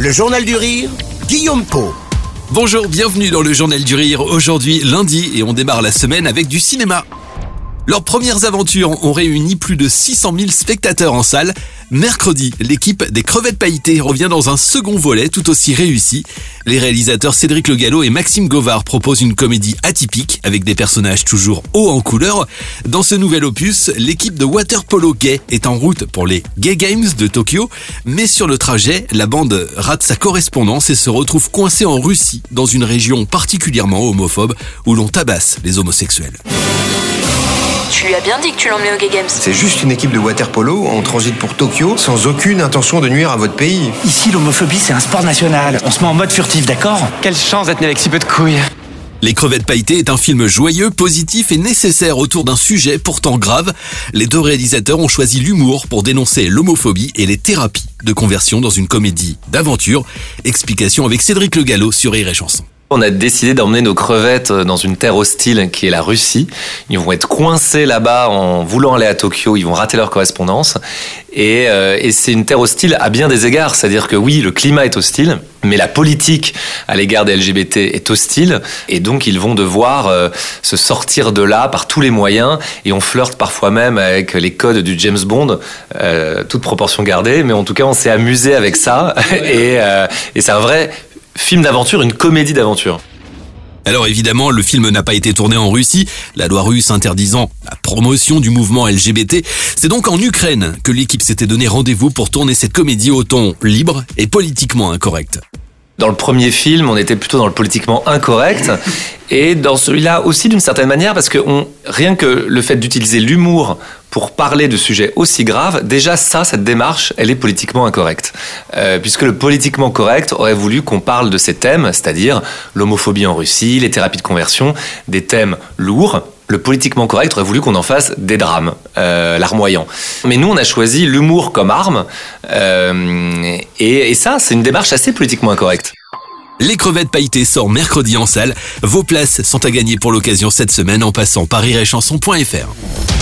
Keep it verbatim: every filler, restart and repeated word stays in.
Le Journal du Rire, Guillaume Pau. Bonjour, bienvenue dans le Journal du Rire. Aujourd'hui, lundi, et on démarre la semaine avec du cinéma. Leurs premières aventures ont réuni plus de six cent mille spectateurs en salle. Mercredi, l'équipe des Crevettes Pailletées revient dans un second volet tout aussi réussi. Les réalisateurs Cédric Le Gallo et Maxime Govard proposent une comédie atypique avec des personnages toujours hauts en couleur. Dans ce nouvel opus, l'équipe de water polo gay est en route pour les Gay Games de Tokyo. Mais sur le trajet, la bande rate sa correspondance et se retrouve coincée en Russie, dans une région particulièrement homophobe où l'on tabasse les homosexuels. Tu lui as bien dit que tu l'emmenais aux Gay Games. C'est juste une équipe de water polo en transit pour Tokyo sans aucune intention de nuire à votre pays. Ici, l'homophobie, c'est un sport national. On se met en mode furtif, d'accord ? Quelle chance d'être né avec si peu de couilles. Les Crevettes Pailletées est un film joyeux, positif et nécessaire autour d'un sujet pourtant grave. Les deux réalisateurs ont choisi l'humour pour dénoncer l'homophobie et les thérapies de conversion dans une comédie d'aventure. Explication avec Cédric Le Gallo sur Rire et Chanson. On a décidé d'emmener nos crevettes dans une terre hostile qui est la Russie. Ils vont être coincés là-bas en voulant aller à Tokyo, ils vont rater leur correspondance. Et, euh, et c'est une terre hostile à bien des égards, c'est-à-dire que oui, le climat est hostile, mais la politique à l'égard des L G B T est hostile. Et donc ils vont devoir euh, se sortir de là par tous les moyens. Et on flirte parfois même avec les codes du James Bond, euh, toute proportion gardée. Mais en tout cas, on s'est amusé avec ça. et, euh, et c'est un vrai film d'aventure, une comédie d'aventure. Alors évidemment, le film n'a pas été tourné en Russie, la loi russe interdisant la promotion du mouvement L G B T. C'est donc en Ukraine que l'équipe s'était donné rendez-vous pour tourner cette comédie au ton libre et politiquement incorrect. Dans le premier film, on était plutôt dans le politiquement incorrect. Et dans celui-là aussi d'une certaine manière, parce que on, rien que le fait d'utiliser l'humour pour parler de sujets aussi graves, déjà ça, cette démarche, elle est politiquement incorrecte. Euh, puisque le politiquement correct aurait voulu qu'on parle de ces thèmes, c'est-à-dire l'homophobie en Russie, les thérapies de conversion, des thèmes lourds. Le politiquement correct aurait voulu qu'on en fasse des drames, euh, larmoyants. Mais nous, on a choisi l'humour comme arme, euh, et, et ça, c'est une démarche assez politiquement incorrecte. Les Crevettes Pailletées sort mercredi en salle. Vos places sont à gagner pour l'occasion cette semaine en passant par rire et chanson point f r.